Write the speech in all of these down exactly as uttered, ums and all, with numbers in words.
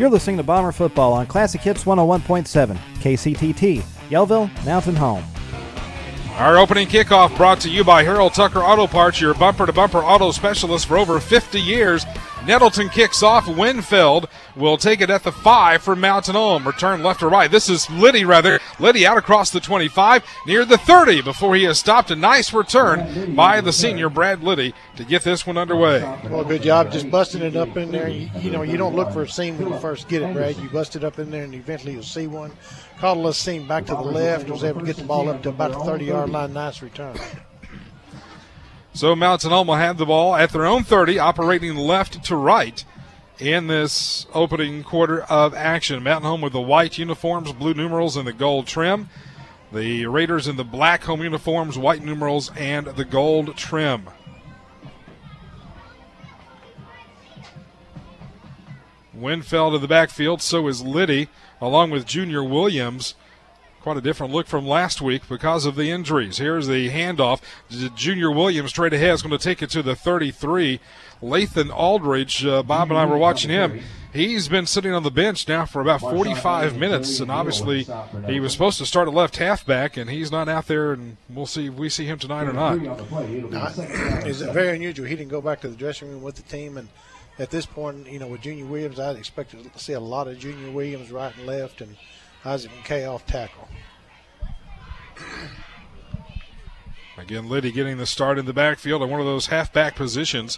You're listening to Bomber Football on Classic Hits one oh one point seven, K C T T, Yellville, Mountain Home. Our opening kickoff brought to you by Harold Tucker Auto Parts, your bumper-to-bumper auto specialist for over fifty years. Nettleton kicks off. Winfield will take it at the five for Mountain Home. Return left to right. This is Liddy, rather. Liddy out across the twenty-five, near the thirty before he has stopped. A nice return by the senior, Brad Liddy, to get this one underway. Well, good job just busting it up in there. You, you know, you don't look for a seam when you first get it, Brad. You bust it up in there, and eventually you'll see one. Caught a little seam back to the left. Was able to get the ball up to about the thirty-yard line. Nice return. So Mountain Home will have the ball at their own thirty, operating left to right in this opening quarter of action. Mountain Home with the white uniforms, blue numerals, and the gold trim. The Raiders in the black home uniforms, white numerals, and the gold trim. Winfield in the backfield, so is Liddy, along with Junior Williams. Quite a different look from last week because of the injuries. Here's the handoff. Junior Williams straight ahead is going to take it to the thirty-three. Lathan Aldridge, uh, Bob and I were watching him. He's been sitting on the bench now for about forty-five minutes, and obviously he was supposed to start at left halfback, and he's not out there, and we'll see if we see him tonight or not. not it's very unusual. He didn't go back to the dressing room with the team, and at this point, you know, with Junior Williams, I'd expect to see a lot of Junior Williams right and left, and Isaac McKay off tackle. Again, Liddy getting the start in the backfield on one of those halfback positions.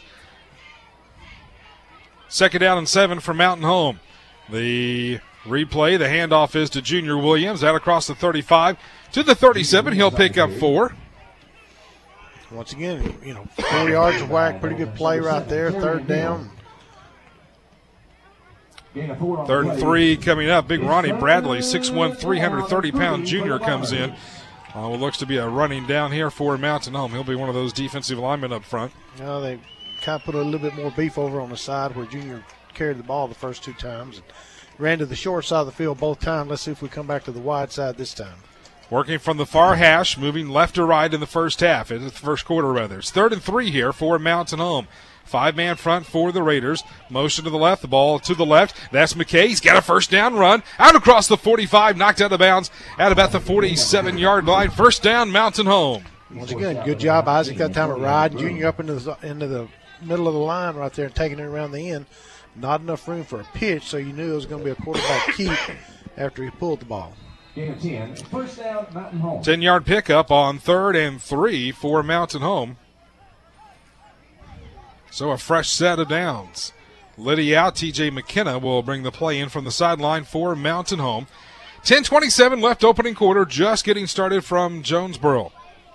Second down and seven for Mountain Home. The replay, the handoff is to Junior Williams, out across the thirty-five to the thirty-seven. He'll pick up four. Once again, you know, four yards of whack, pretty good play right there, third down. Third and three coming up. Big Ronnie Bradley, six one, three hundred thirty pound junior comes in. Uh, what looks to be a running down here for Mountain Home. He'll be one of those defensive linemen up front. You know, they kind of put a little bit more beef over on the side where Junior carried the ball the first two times and ran to the short side of the field both times. Let's see if we come back to the wide side this time. Working from the far hash, moving left to right in the first half, in the first quarter rather. It's third and three here for Mountain Home. Five-man front for the Raiders. Motion to the left, the ball to the left. That's McKay. He's got a first down run. Out across the forty-five, knocked out of bounds at about the forty-seven-yard line. First down, Mountain Home. Once again, good job, Isaac, that time of ride. Junior up into the, into the middle of the line right there and taking it around the end. Not enough room for a pitch, so you knew it was going to be a quarterback keep after he pulled the ball. ten. First down, Mountain Home. ten-yard pickup on third and three for Mountain Home. So a fresh set of downs. Liddy out. T J McKenna will bring the play in from the sideline for Mountain Home. ten twenty-seven left opening quarter, just getting started from Jonesboro.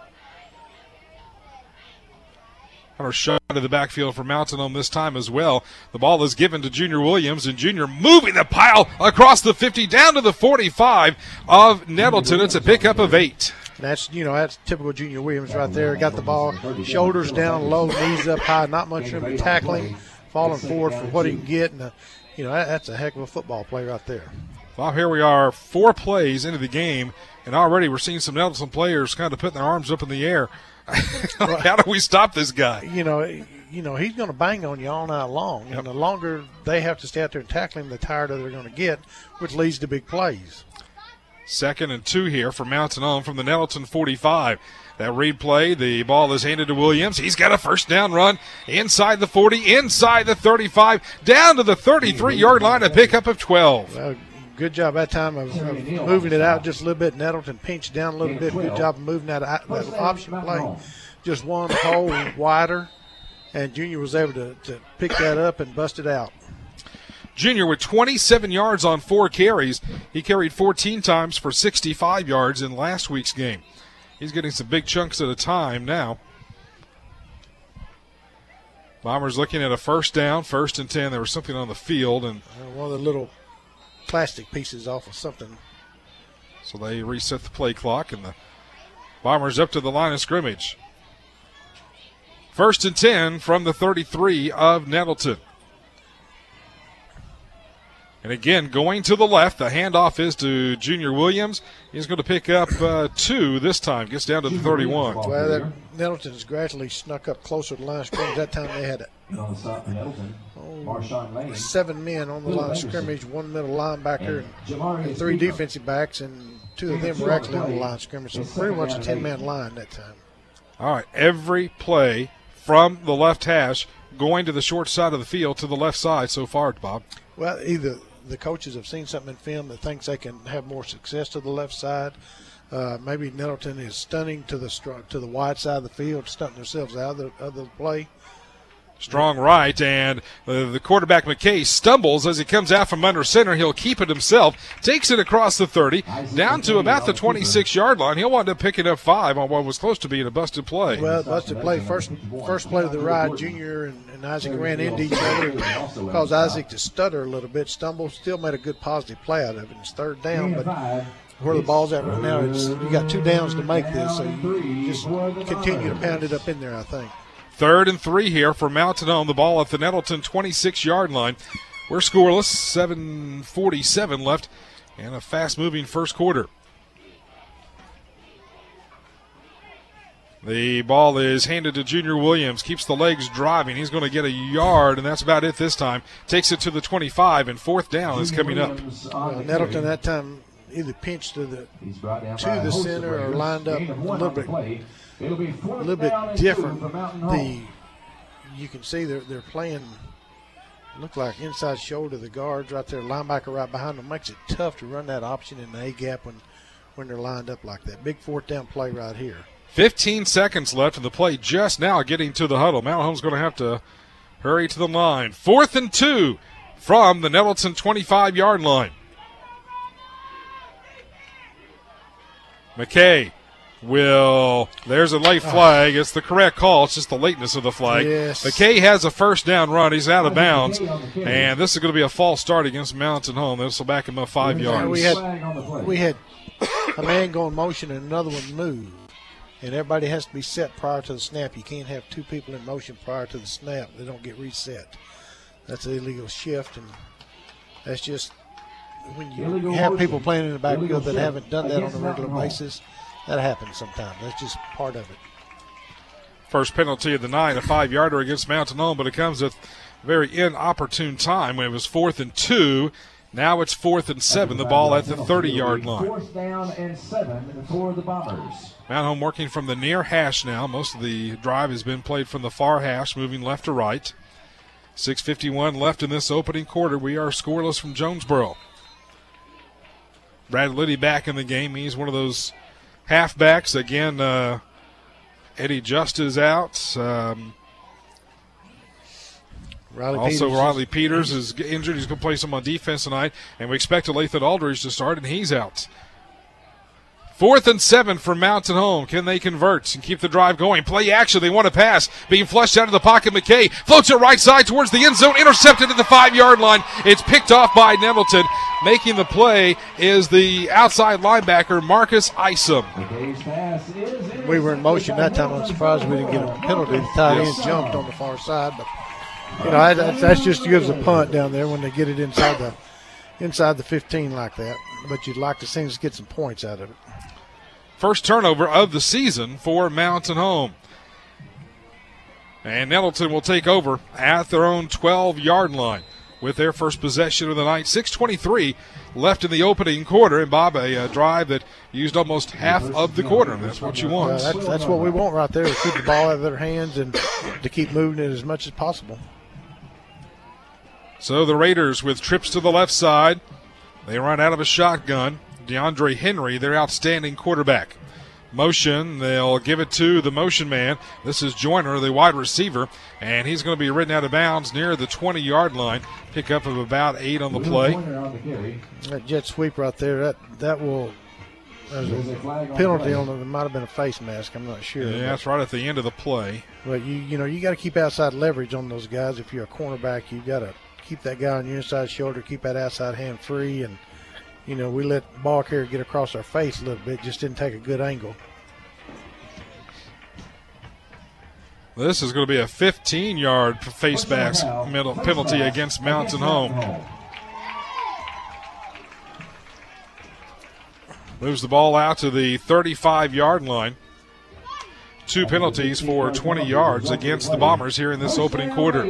Hunter shot to the backfield for Mountain Home this time as well. The ball is given to Junior Williams, and Junior moving the pile across the fifty down to the forty-five of Nettleton. It's a pickup of eight. That's, you know, that's typical Junior Williams right there. Got the ball, shoulders down low, knees up high, not much room to tackling, falling forward for what he can get. And, uh, you know, that, that's a heck of a football play right there. Well, here we are, four plays into the game, and already we're seeing some Nettleton players kind of putting their arms up in the air. How do we stop this guy? You know, you know he's going to bang on you all night long. Yep. And the longer they have to stay out there and tackle him, the tighter they're going to get, which leads to big plays. Second and two here for Mountain Home from the Nettleton forty-five. That read play, the ball is handed to Williams. He's got a first down run inside the forty, inside the thirty-five, down to the thirty-three-yard line, a pickup of twelve. Well, good job that time of, of moving it out just a little bit. Nettleton pinched down a little bit. Good job of moving that, that option play. Just one hole wider, and Junior was able to, to pick that up and bust it out. Junior with twenty-seven yards on four carries. He carried fourteen times for sixty-five yards in last week's game. He's getting some big chunks at a time now. Bombers looking at a first down, first and ten. There was something on the field, and uh, one of the little plastic pieces off of something. So they reset the play clock, and the Bombers up to the line of scrimmage. First and ten from the thirty-three of Nettleton. And again, going to the left, the handoff is to Junior Williams. He's going to pick up uh, two this time, gets down to the thirty-one. Well, that Nettleton's gradually snuck up closer to the line of scrimmage. That time they had oh, seven men on the line of scrimmage, one middle linebacker, and, and three defensive backs, and two of them were actually on the line of scrimmage. So pretty much a ten-man line that time. All right, every play from the left hash going to the short side of the field to the left side so far, Bob. Well, either the coaches have seen something in film that thinks they can have more success to the left side. Uh, maybe Nettleton is stunning to the to the wide side of the field, stunting themselves out of the, of the play. Strong right, and uh, the quarterback McKay stumbles as he comes out from under center. He'll keep it himself, takes it across the thirty, down to about the twenty-six-yard line. He'll wind up picking up five on what was close to being a busted play. Well, busted play, first first play of the ride, Junior and, and Isaac ran into each other, caused Isaac to stutter a little bit, stumble, still made a good positive play out of it. It's third down, but where the ball's at right now, it's, you got two downs to make this, so you just continue to pound it up in there, I think. Third and three here for Mountain Home. The ball at the Nettleton twenty-six-yard line. We're scoreless, seven forty-seven left, and a fast-moving first quarter. The ball is handed to Junior Williams, keeps the legs driving. He's going to get a yard, and that's about it this time. Takes it to the twenty-five, and fourth down is coming up. Well, Nettleton that time either pinched to the to the center or lined up a little bit. A little bit different. The you can see they're they're playing. Look like inside shoulder the guards right there, linebacker right behind them. Makes it tough to run that option in the A gap when when they're lined up like that. Big fourth down play right here. fifteen seconds left in the play. Just now getting to the huddle. Mountain Home's going to have to hurry to the line. Fourth and two from the Nettleton twenty-five-yard line. McKay will, there's a late flag. It's the correct call. It's just the lateness of the flag. Yes. McKay has a first down run. He's out of bounds. And this is going to be a false start against Mountain Home. This will back him up five yards. We had, we had a man go in motion and another one move. And everybody has to be set prior to the snap. You can't have two people in motion prior to the snap. They don't get reset. That's an illegal shift. And that's just when you have people playing in the backfield that haven't done that on a regular basis. That happens sometimes. That's just part of it. First penalty of the night, a five-yarder against Mountain Home, but it comes at a very inopportune time when it was fourth and two. Now it's fourth and seven. The ball at the thirty-yard line. Fourth down and seven for the Bombers. Mountain Home working from the near hash now. Most of the drive has been played from the far hash, moving left to right. six fifty-one left in this opening quarter. We are scoreless from Jonesboro. Brad Liddy back in the game. He's one of those halfbacks. Again, uh, Eddie Just is out. Um, Riley also, Peters Riley Peters is injured. He's going to play some on defense tonight. And we expect Lathan Aldridge to start, and he's out. Fourth and seven for Mountain Home. Can they convert and keep the drive going? Play action. They want to pass. Being flushed out of the pocket. McKay floats it right side towards the end zone. Intercepted at the five-yard line. It's picked off by Nettleton. Making the play is the outside linebacker, Marcus Isom. We were in motion that time. I'm surprised we didn't get a penalty. The tight end jumped on the far side. But, you know, that's, that's just gives a punt down there when they get it inside the inside the fifteen like that. But you'd like to see us get some points out of it. First turnover of the season for Mountain Home. And Nettleton will take over at their own twelve-yard line with their first possession of the night. six twenty-three left in the opening quarter. And, Bob, a, a drive that used almost half of the quarter. That's what you want. Uh, that's, that's what we want right there, to keep the ball out of their hands and to keep moving it as much as possible. So the Raiders with trips to the left side. They run out of a shotgun. DeAndre Henry, their outstanding quarterback. Motion, they'll give it to the motion man. This is Joyner, the wide receiver, and he's going to be ridden out of bounds near the twenty-yard line. Pickup of about eight on the play. That jet sweep right there, that that will there's a penalty on it. It might have been a face mask, I'm not sure. Yeah, that's right at the end of the play. But you you know, you got to keep outside leverage on those guys. If you're a cornerback, you've got to keep that guy on your inside shoulder, keep that outside hand free, and you know, we let the ball carrier get across our face a little bit, just didn't take a good angle. This is going to be a fifteen-yard face mask penalty against Mountain Home. Moves the ball out to the thirty-five-yard line. Two penalties for twenty yards against the Bombers here in this opening quarter.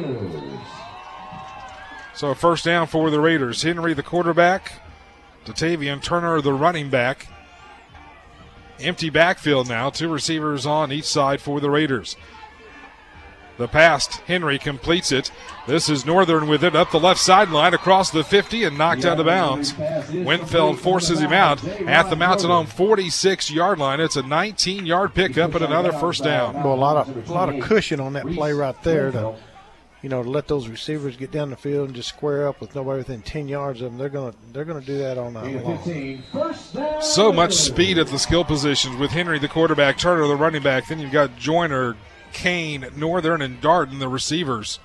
So a first down for the Raiders. Henry, the quarterback. Datavian Turner, the running back. Empty backfield now. Two receivers on each side for the Raiders. The pass, Henry completes it. This is Northern with it up the left sideline across the fifty and knocked out of bounds. Winfield forces him out at the Mountain Home forty-six-yard line. It's a nineteen-yard pickup and another first down. Well, a lot of a lot of cushion on that play right there to, you know, to let those receivers get down the field and just square up with nobody within ten yards of them. They're gonna they're gonna do that all night long. So much speed at the skill positions with Henry, the quarterback, Turner, the running back. Then you've got Joyner, Kane, Northern, and Darden, the receivers.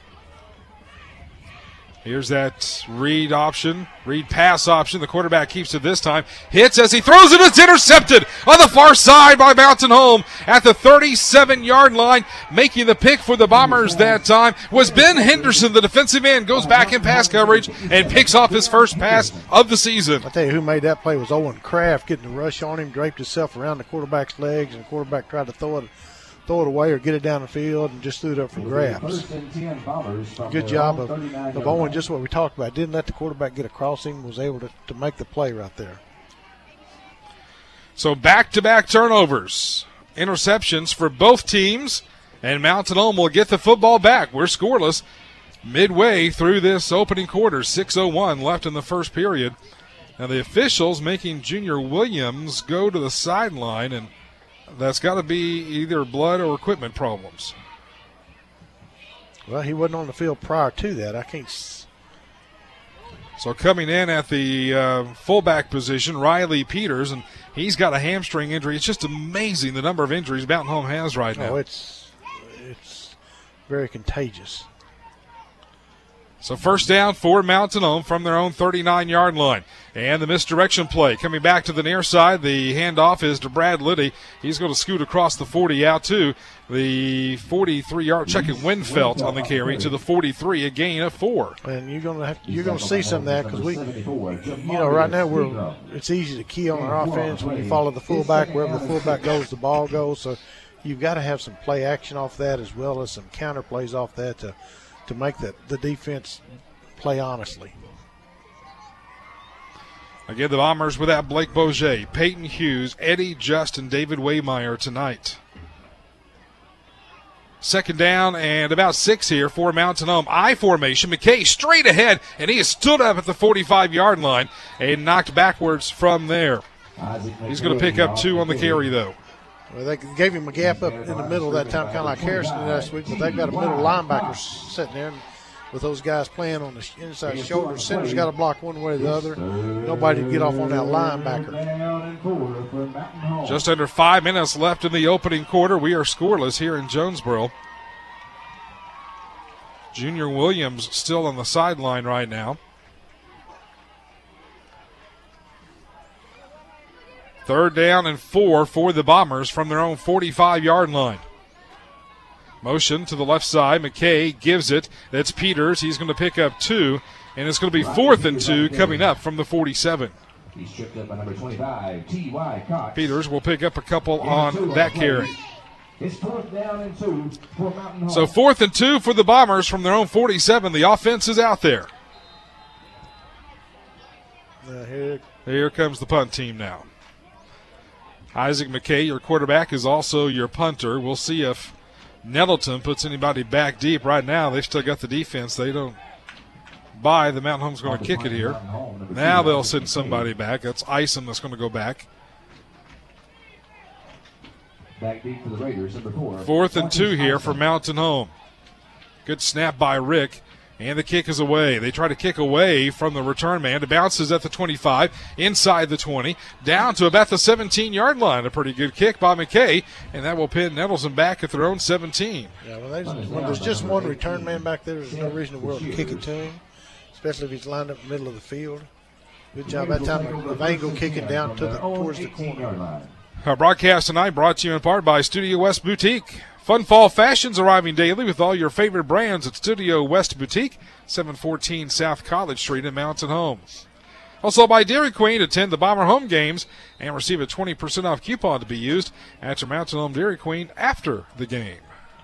Here's that read option, read pass option. The quarterback keeps it this time. Hits as he throws it. It's intercepted on the far side by Mountain Home at the thirty-seven-yard line. Making the pick for the Bombers that time was Ben Henderson, the defensive end. Goes back in pass coverage and picks off his first pass of the season. I tell you who made that play was Owen Kraft, getting the rush on him, draped himself around the quarterback's legs, and the quarterback tried to throw it throw it away or get it down the field and just threw it up for grabs. Good job of, of Owen, just what we talked about. Didn't let the quarterback get across him, was able to, to make the play right there. So back-to-back turnovers, interceptions for both teams, and Mountain Home will get the football back. We're scoreless midway through this opening quarter, six oh one left in the first period. Now the officials making Junior Williams go to the sideline, and that's got to be either blood or equipment problems. Well, he wasn't on the field prior to that. I can't. S- so coming in at the uh, fullback position, Riley Peters, and he's got a hamstring injury. It's just amazing the number of injuries Mountain Home has right now. Oh, it's it's very contagious. So first down for Mountain Home from their own thirty-nine-yard line. And the misdirection play coming back to the near side. The handoff is to Brad Liddy. He's going to scoot across the forty out to the forty-three-yard. Checking Winfelt on the carry to the forty-three, a gain of four. And you're going to have you're going to see some of that because we, you know, right now we're it's easy to key on our offense when you follow the fullback. Wherever the fullback goes, the ball goes. So you've got to have some play action off that as well as some counter plays off that to. to make the, the defense play honestly. Again, the Bombers without Blake Bourget, Peyton Hughes, Eddie Just, and David Waymeyer tonight. Second down and about six here for Mountain Home. I formation, McKay straight ahead, and he has stood up at the forty-five-yard line and knocked backwards from there. He's going to pick up two on the carry, though. Well, they gave him a gap up in the middle that time, kind of like Harrison did last week, but they've got a middle linebacker sitting there. And with those guys playing on the inside shoulder, center's got to block one way or the other. Nobody can get off on that linebacker. Just under five minutes left in the opening quarter. We are scoreless here in Jonesboro. Junior Williams still on the sideline right now. Third down and four for the Bombers from their own forty-five-yard line. Motion to the left side. McKay gives it. That's Peters. He's going to pick up two, and it's going to be fourth and two coming up from the forty-seven. He's tripped up by number twenty-five, T Y Cox. Peters will pick up a couple on that carry. It's fourth down and two for Mountain Home. So fourth and two for the Bombers from their own forty-seven. The offense is out there. Uh, here. Here comes the punt team now. Isaac McKay, your quarterback, is also your punter. We'll see if Nettleton puts anybody back deep. Right now, they've still got the defense. They don't buy. The Mountain Home's going to kick it here. Now they'll send somebody back. That's Isom that's going to go back. Back deep for the Raiders, number four. Fourth and two here for Mountain Home. Good snap by Rick. And the kick is away. They try to kick away from the return man. It bounces at the twenty-five, inside the twenty, down to about the seventeen-yard line. A pretty good kick by McKay, and that will pin Nettleton back at their own seventeen. Yeah, when, there's, when there's just one return man back there, there's no reason in the world to kick it to him, especially if he's lined up in the middle of the field. Good job that time of Angle kicking down to the, towards the corner. Our broadcast tonight brought to you in part by Studio West Boutique. Fun fall fashions arriving daily with all your favorite brands at Studio West Boutique, seven fourteen South College Street in Mountain Home. Also by Dairy Queen, attend the Bomber home games and receive a twenty percent off coupon to be used at your Mountain Home Dairy Queen after the game.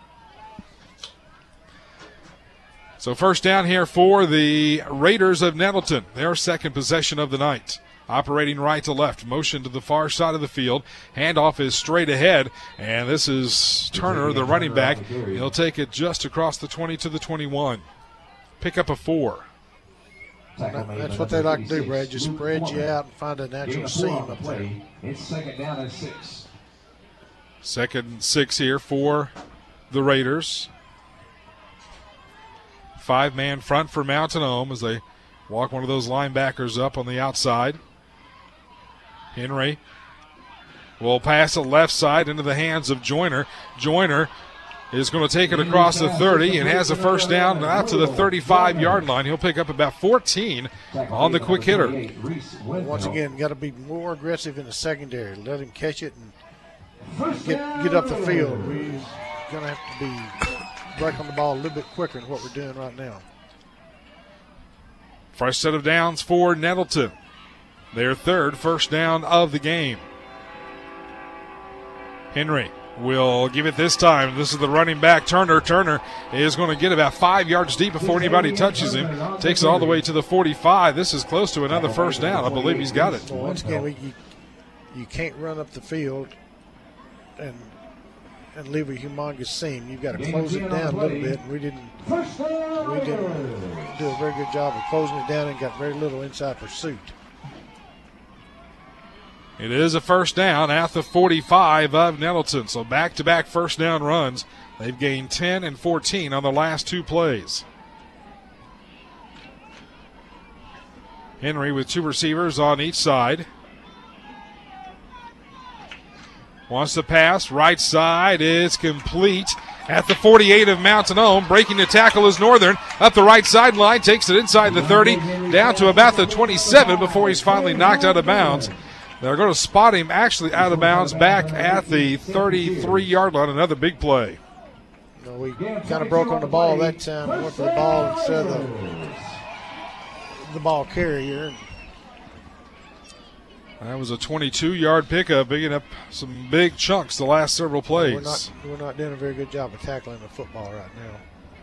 So first down here for the Raiders of Nettleton, their second possession of the night. Operating right to left, motion to the far side of the field. Handoff is straight ahead, and this is Turner, the running back. He'll take it just across the twenty to the twenty-one. Pick up a four. That's what they like to do, Brad. Just spread you out and find a natural seam up there. It's second down and six. Second and six here for the Raiders. Five-man front for Mountain Home as they walk one of those linebackers up on the outside. Henry will pass it left side into the hands of Joyner. Joyner is going to take it across the thirty and has a first down out to the thirty-five-yard line. He'll pick up about fourteen on the quick hitter. Once again, got to be more aggressive in the secondary. Let him catch it and get get up the field. We're going to have to be breaking the ball a little bit quicker than what we're doing right now. Fresh set of downs for Nettleton. Their third first down of the game. Henry will give it this time. This is the running back, Turner. Turner is going to get about five yards deep before anybody touches him. Takes it all the way to the forty-five. This is close to another first down. I believe he's got it. Well, once again, we, you, you can't run up the field and and leave a humongous seam. You've got to close it down a little bit. We didn't we didn't do a very good job of closing it down and got very little inside pursuit. It is a first down at the forty-five of Nettleton. So back-to-back first down runs. They've gained ten and fourteen on the last two plays. Henry with two receivers on each side. Wants to pass, right side is complete at the forty-eight of Mountain Home. Breaking the tackle is Northern. Up the right sideline, takes it inside the thirty, down to about the twenty-seven before he's finally knocked out of bounds. They're going to spot him actually out of bounds back at the thirty-three-yard line. Another big play. You know, we kind of broke on the ball that time. We went for the ball instead of the, the ball carrier. That was a twenty-two-yard pickup, picking up some big chunks the last several plays. We're not, we're not doing a very good job of tackling the football right now.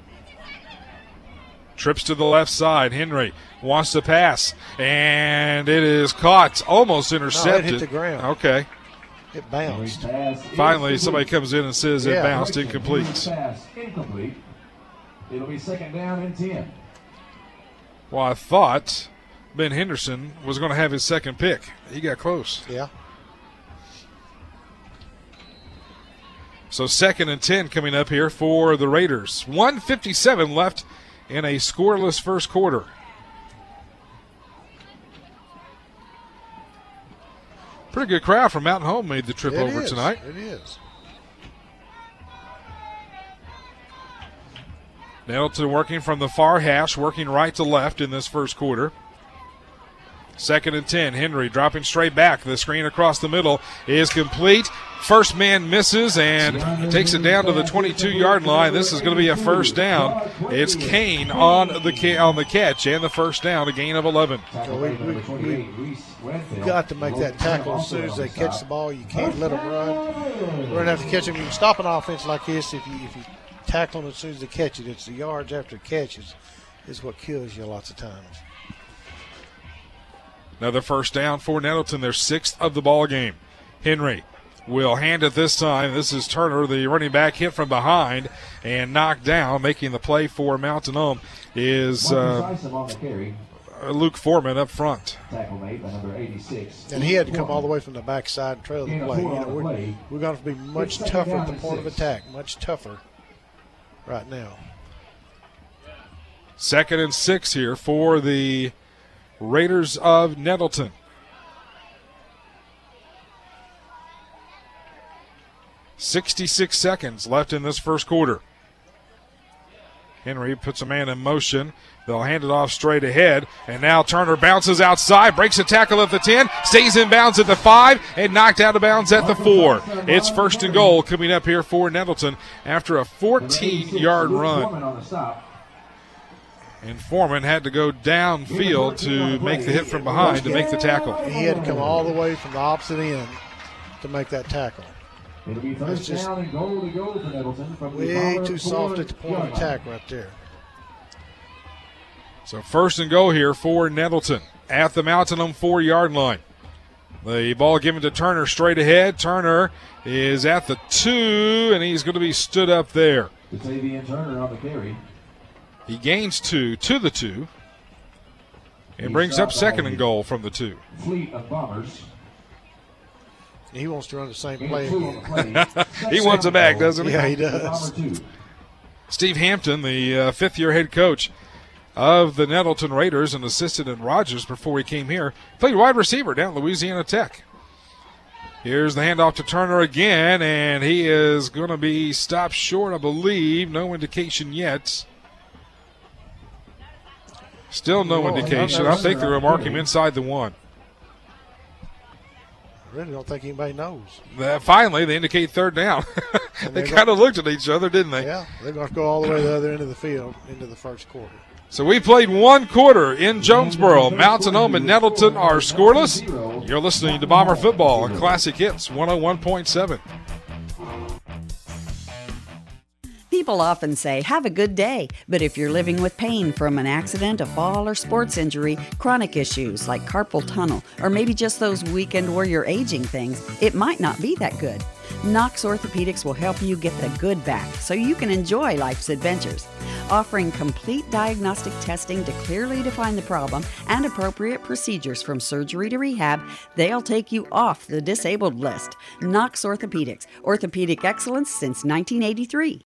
Trips to the left side. Henry wants to pass, and it is caught, almost intercepted. No, it hit the ground. Okay. It bounced. Finally, somebody comes in and says Yeah. it bounced, incomplete. Incomplete. It'll be second down and ten. Well, I thought Ben Henderson was going to have his second pick. He got close. Yeah. So second and ten coming up here for the Raiders. one fifty-seven left in a scoreless first quarter. Pretty good crowd from Mountain Home made the trip It over is. tonight. It is. Nettleton working from the far hash, working right to left in this first quarter. Second and ten. Henry dropping straight back. The screen across the middle is complete. First man misses and takes it down to the twenty-two-yard line. This is going to be a first down. It's Kane on the on the catch and the first down, a gain of eleven. So we, we, we, we've got to make that tackle as soon as they catch the ball. You can't let them run. We're going to have to catch them. You can stop an offense like this if you if you tackle them as soon as they catch it. It's the yards after catches is what kills you lots of times. Another first down for Nettleton, their sixth of the ball game. Henry will hand it this time. This is Turner, the running back, hit from behind and knocked down. Making the play for Mountain Home is uh, Luke Foreman up front. And he had to come all the way from the backside and trail the play. You know, we're, we're going to be much tougher at the point of attack, much tougher right now. Second and six here for the Raiders of Nettleton. sixty-six seconds left in this first quarter. Henry puts a man in motion. They'll hand it off straight ahead. And now Turner bounces outside, breaks a tackle at the ten, stays in bounds at the five, and knocked out of bounds at the four. It's first and goal coming up here for Nettleton after a fourteen-yard run. And Foreman had to go downfield to make the hit from behind to make the tackle. He had to come all the way from the opposite end to make that tackle. It'll be first down and goal to go for Nettleton from the Way Bomber too soft at the point of four-yard attack right there. So first and goal here for Nettleton at the Mountain Home four-yard line. The ball given to Turner straight ahead. Turner is at the two, and he's going to be stood up there. Xavier Turner on the carry. He gains two to the two and brings up second and goal from the two. Fleet of Bombers. He wants to run the same play again. He wants it back, doesn't he? Yeah, he does. Steve Hampton, the uh, fifth-year head coach of the Nettleton Raiders and assisted in Rogers before he came here, played wide receiver down at Louisiana Tech. Here's the handoff to Turner again, and he is going to be stopped short, I believe. No indication yet. Still no indication. I think they're going to mark him inside the one. I really don't think anybody knows. Uh, finally, they indicate third down. They kind of looked at each other, didn't they? Yeah, they're going to go all the way to the other end of the field into the first quarter. So we played one quarter in Jonesboro. Mountain Home and Nettleton are scoreless. You're listening to Bomber Football on Classic Hits one oh one point seven. People often say, have a good day. But if you're living with pain from an accident, a fall, or sports injury, chronic issues like carpal tunnel, or maybe just those weekend warrior aging things, it might not be that good. Knox Orthopedics will help you get the good back so you can enjoy life's adventures. Offering complete diagnostic testing to clearly define the problem and appropriate procedures from surgery to rehab, they'll take you off the disabled list. Knox Orthopedics, orthopedic excellence since nineteen eighty-three.